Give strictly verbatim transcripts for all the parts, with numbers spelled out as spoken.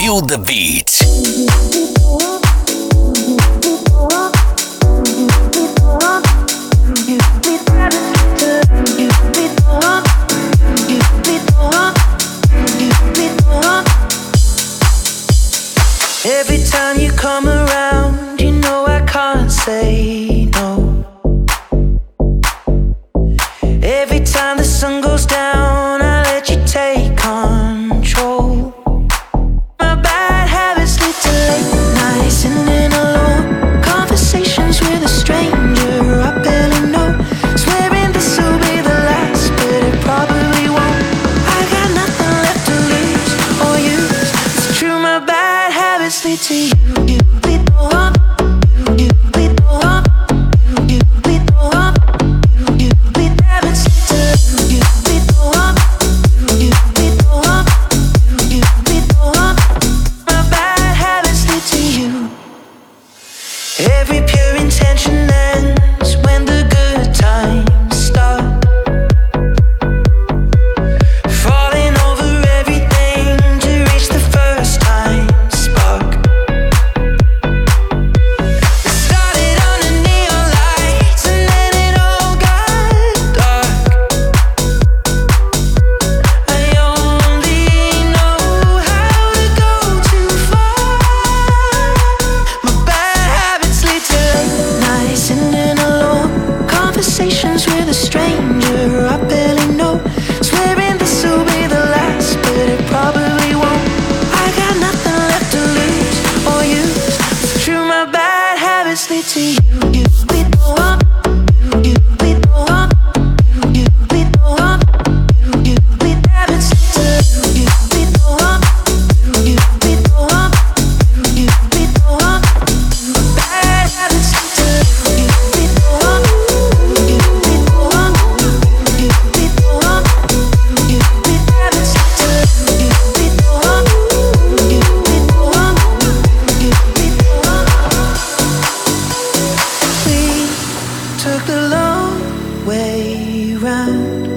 Feel the beat. Every time you come around, you know I can't say no. Every time the sun goes down, I let you take control. My bad habits lead to late nights, sitting alone, conversations with a stranger I barely know. Swearing this will be the last, but it probably won't. I got nothing left to lose or use. It's true, my bad habits lead to you. You lead the one. You lead the one. You lead the one. You lead habits lead to you. Lead the one. You lead the one. You lead the one. My bad habits lead to you. Every pure intention ends when the good times start. Falling over everything to reach the first time spark. It started under neon lights and then it all got dark. I only know how to go too far. My bad habits lead to late nights, sitting alone, conversations with a stranger I barely know. Swearing this will be the last, but it probably won't. I got nothing left to lose or use. It's true, my bad habits lead to you. You lead the one. You lead the one. You lead the one. You lead habits lead to you. Lead the one. You lead the one. You lead the one. Bad habits lead to you. Lead the one. You lead the one. You lead the one. You lead habits lead to you. Lead the one. You lead the one. You lead the one. We took the long way round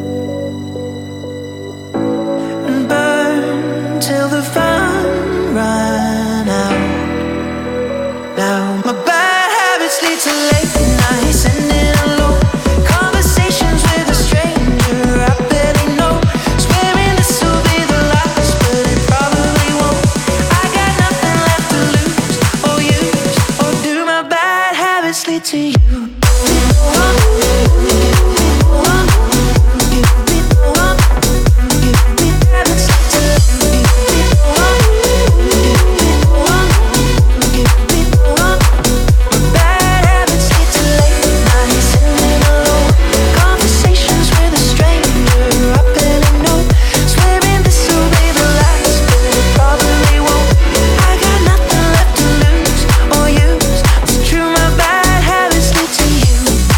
and burned till the fun ran out. Now my bad habits lead to late nights, sitting alone, conversations with a stranger I barely know. Swearing this will be the last, but it probably won't. I got nothing left to lose or use, or do. My bad habits lead to you. Lead the one. You lead the one. You lead the one. You lead habits lead to you. Lead the one. You lead the one. You lead the one. My bad habits lead to late nights, sitting alone, conversations with a stranger I barely know. Swearing this will be the last, but it probably won't. I got nothing left to lose or use. It's true, my bad habits lead to you.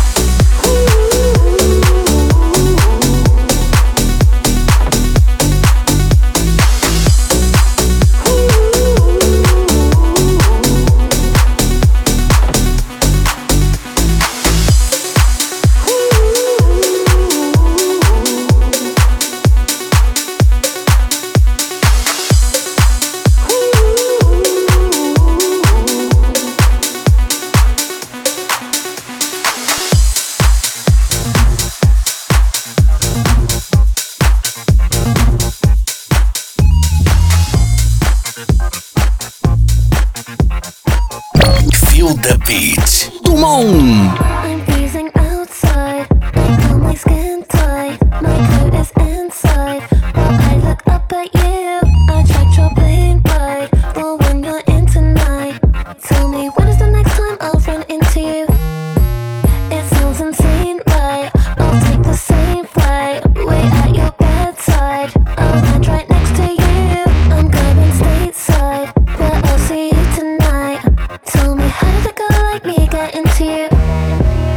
Feel the beat. Dumont. I'm freezing outside, I feel my skin tight, my coat is inside. While I look up at you, I checked your plane ride. But when you're in tonight, tell me when is the next time I'll run into you? It sounds insane, right? I'll take the same flight, wait at your bedside. I'll land right next to you, I'm going stateside. Where I'll see you tonight. Tell me how did a girl like me get into you?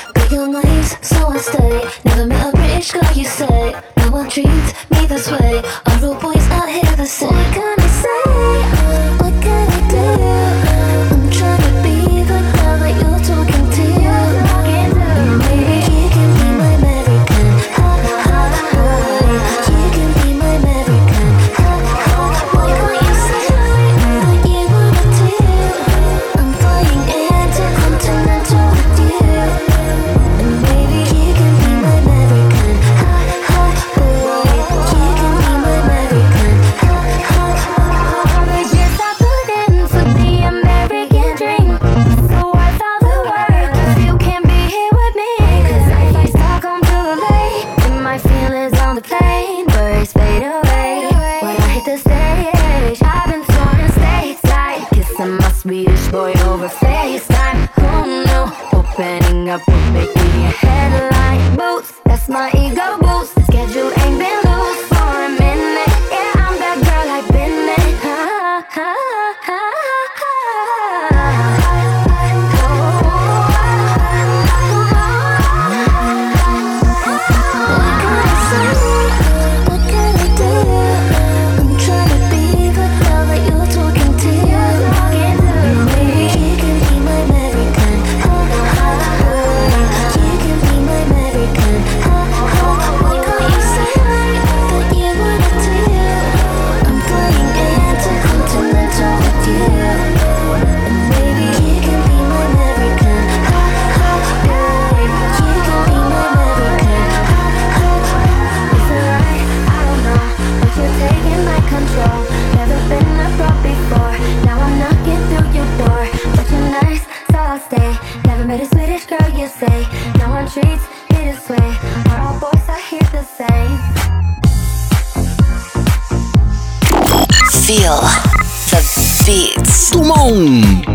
But you're nice, so I stay. Never met a British girl, you say. No one treats me this way. All rude boys out here the same. What can I say? What can I do? I'm trying to be the girl that you're talking to. Maybe you can be my American. Ha ha boy. You can be my American. Ha ha. Why can't you say that you wanna do? I'm flying intercontinental with you. And maybe you can be my American. Ha ha boy. You can be my American. Ha ha. All the years I put in for the American dream. So worth all the work if you can't be here with me. 'Cause if I start come too late, then my feelings on the plane birds fade away. When I hit the stage, I've been torn in stateside, kissing my Swedish boy over FaceTime. Who knew opening up would make me a headline? Boots, that's my ego boost. Schedule ain't been loose for a minute. Yeah, I'm that girl I've been in. Ha ha ha ha. What can I say? What can I do? I'm trying to be the girl that you're talking to. Maybe you can be my American. Ha ha boy. You can be my American. Ha ha. Why can't you say that you wanna do? I'm flying intercontinental with you. And maybe you can be my American. Ha ha boy. You can be my American. Ha ha. Is it right? I don't know, but you're taking my control. Never been abroad before. Now I'm knocking through your door. But you're nice, so I'll stay. Never met a Swedish girl, you say. No one treats me this way. Are all boys out here the same? Feel the beats. Tout le monde.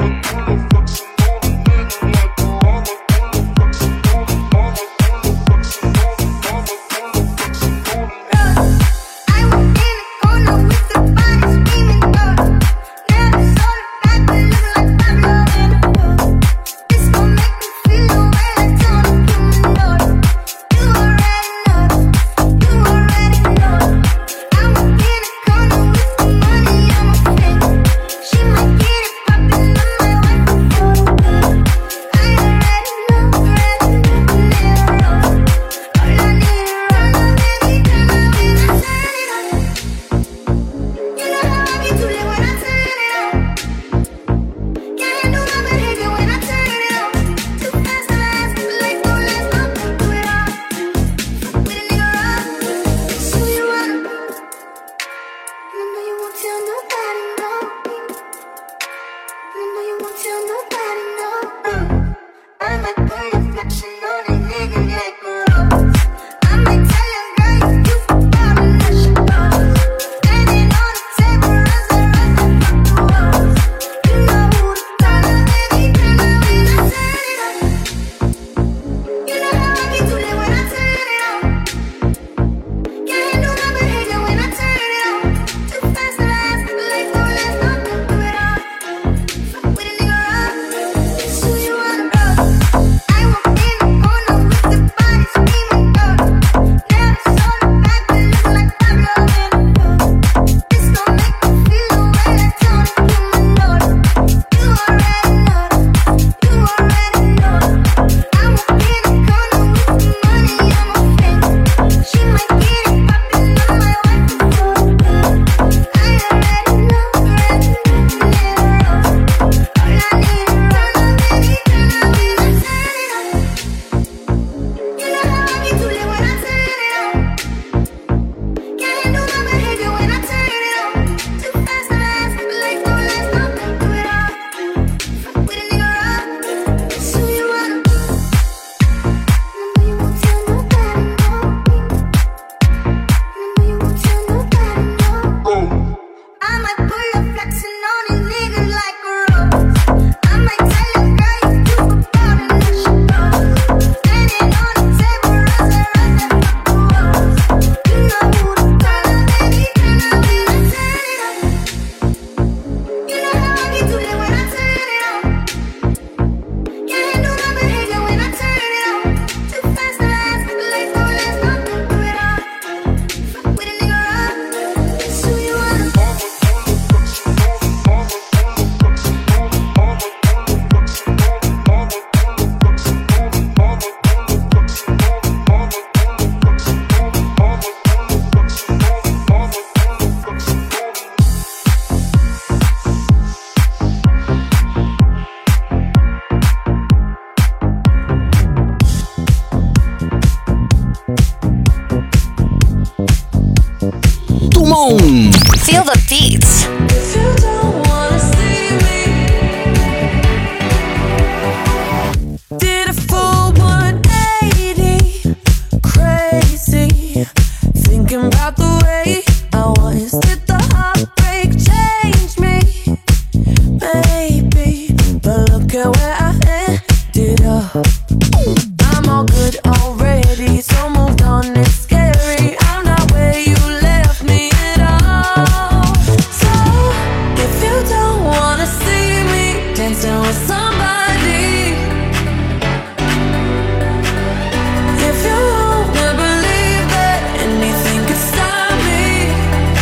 I was in the corner with the body screaming door. Never saw the back, but look like Pablo in a book. This gon' make me feel the way I told a human daughter. You already know, you already know. I was in the corner with the money on my finger. She might get it poppin', I might wipe it for the good. I already know, already know, never wrong. All I need is run on any time when I turn it on. You know how I get too lit when I turn it on. Can't handle my behavior when I turn it on. Too fast to last, like no last, no do it all. With a nigga rock, so you wanna. And I know you won't tell nobody, no. And I know you won't tell nobody, no. I might put your flexing on a nigga like a rose. I might tell your girl you forgot and that shit goes. Standing on the table, runs and runs and fuck the walls. You know who to call on any time when I turn it on. You know how I get too lit when I turn it on. Can't handle my behavior when I turn it on. Too fast to last, like no last, no do it all. Fuck with a nigga rock, so you wanna roll. I Feel the beats. If you don't wanna see me, did a full one eighty, crazy, thinking about the way I was. Did the heartbreak change me? Maybe, but look at where I ended up. I'm all good already, so moved on. It's scary, I'm not where you left me at all. So if you don't wanna see me dancing with somebody, if you wanna believe that anything could stop me,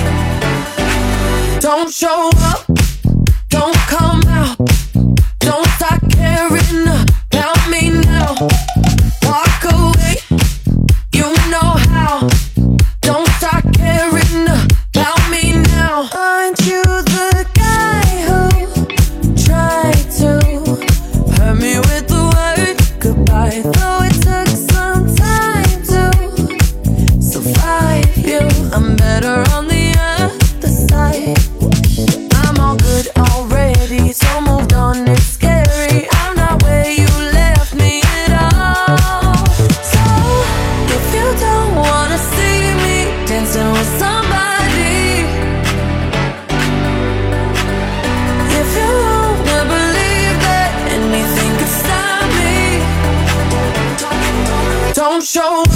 don't show up, don't come out, don't start caring about me now. Walk away, you know how. Don't start caring about me now. Aren't you the guy who tried to hurt me with the word goodbye? Though it took some time to survive you, I'm better on the other side. I'm all good already, so moved on. It's scary, I'm not where you left me at all. So if you don't wanna see me dancing with somebody, if you wanna believe that anything could stop me, don't show